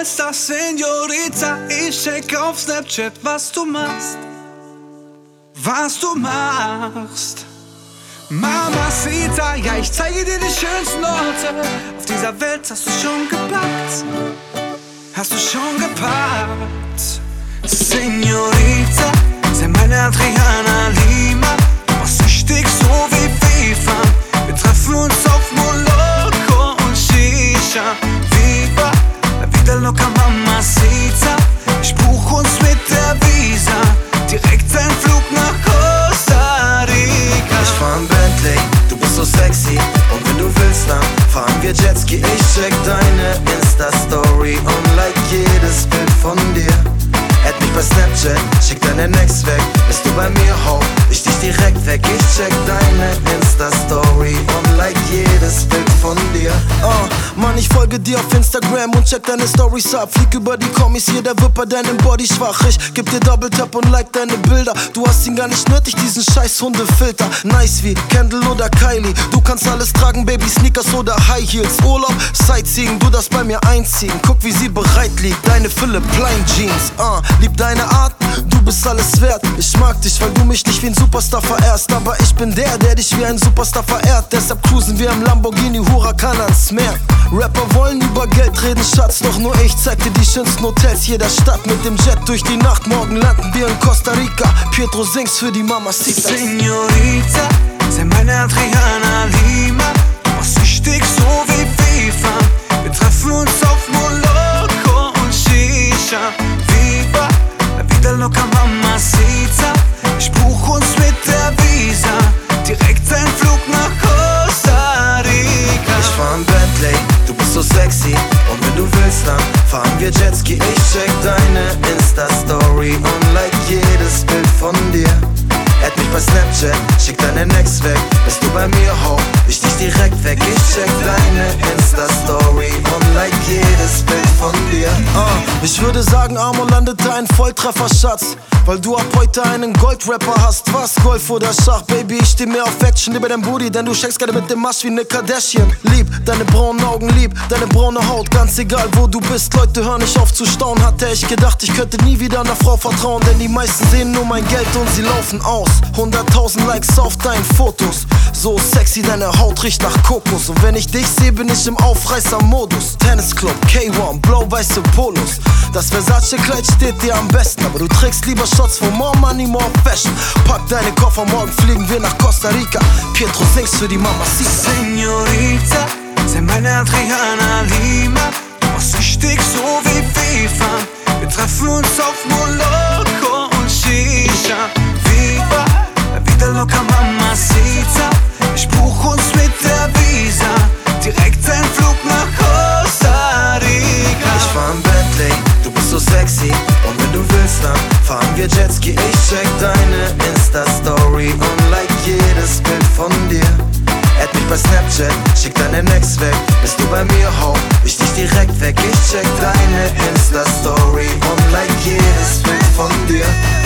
esta Señorita. Ich check auf Snapchat, was du machst. Was du machst. Mamacita, ja, ich zeige dir die schönsten Orte auf dieser Welt. Hast du schon gepackt? Hast du schon gepackt? Señorita, sei meine Adriana Lima. Du machst süchtig so wie FIFA. Wir treffen uns auf Moloko und Shisha. Viva la vida loca, Mamacita. Ich buch uns mit der Visa direkt ein Flug nach Costa Rica. Ich fahr ein Bentley, du bist so sexy. Und wenn du willst, dann fahren wir Jetski. Ich check deine Insta-Story und like jedes Bild von dir. Add mich bei Snapchat, schick deine Next weg. Bist du bei mir, ho, ich dich direkt weg. Ich check deine Insta-Story und like jedes Bild von dir. Mann, ich folge dir auf Instagram und check deine Stories ab. Flieg über die Kommis, jeder wird bei deinem Body schwach. Ich geb dir Double Tap und like deine Bilder. Du hast ihn gar nicht nötig, diesen scheiß Hundefilter. Nice wie Kendall oder Kylie. Du kannst alles tragen, Baby, Sneakers oder High Heels. Urlaub, Sightseeing, du darfst bei mir einziehen. Guck, wie sie bereit liegt, deine Philipp Plein Jeans. Lieb deine Art, du bist alles wert. Ich mag dich, weil du mich nicht wie ein Superstar verehrst. Aber ich bin der dich wie ein Superstar verehrt. Deshalb cruisen wir im Lamborghini Huracan ans Meer. Rapper wollen über Geld reden, Schatz. Doch nur ich zeig dir die schönsten Hotels jeder Stadt. Mit dem Jet durch die Nacht, morgen landen wir in Costa Rica. Pietro singst für die Mamacita. Señorita, sei meine Adriana Lima. Du machst süchtig so wie FIFA. Wir treffen uns auf Moloko und Shisha. Viva la vida loca, Mamacita. Ich buch uns mit der Visa direkt ein Flug nach Costa Rica. Ich fahr ein Bentley, du bist so sexy. Und wenn du willst, dann fahren wir Jetski. Ich check deine Insta-Story und like jedes Bild von dir. Add mich bei Snapchat, schick deine Next weg. Bist du bei mir, ho, ich dich direkt weg. Ich check deine Insta-Story und like jedes Bild von dir. Ich würde sagen, Amor landete ein Volltreffer, Schatz. Weil du ab heute einen Goldrapper hast. Was, Golf oder Schach? Baby, ich steh mehr auf Action, lieber dein Booty. Denn du schenkst gerade mit dem Masch wie ne Kardashian. Lieb deine braunen Augen, lieb deine braune Haut. Ganz egal, wo du bist, Leute hören nicht auf zu staunen. Hatte ich gedacht, ich könnte nie wieder einer Frau vertrauen. Denn die meisten sehen nur mein Geld und sie laufen aus. 100.000 Likes auf deinen Fotos. So sexy, deine Haut riecht nach Kokos. Und wenn ich dich sehe, bin ich im Aufreißer-Modus. Tennisclub, K1, blau-weiße Polos. Das Versace-Kleid steht dir am besten. Aber du trägst lieber Shots for more money, more fashion. Pack deine Koffer, morgen fliegen wir nach Costa Rica. Pietro singst für die Mamacita. Señorita, sei meine Adriana Lima. Du machst süchtig so wie FIFA. Wir treffen uns auf Moloko und Shisha. Viva la vida loca, Mamacita. Ich buch uns mit der Visa direkt ein Flug nach Costa Rica. Ich fahr ein Bentley, du bist so sexy. Und wenn du willst, dann fahren wir Jetski. Ich check deine Insta-Story und like jedes Bild von dir. Add mich bei Snapchat, schick deine Next weg. Bist du bei mir, ho, ich dich direkt weg. Ich check deine Insta-Story und like jedes Bild von dir.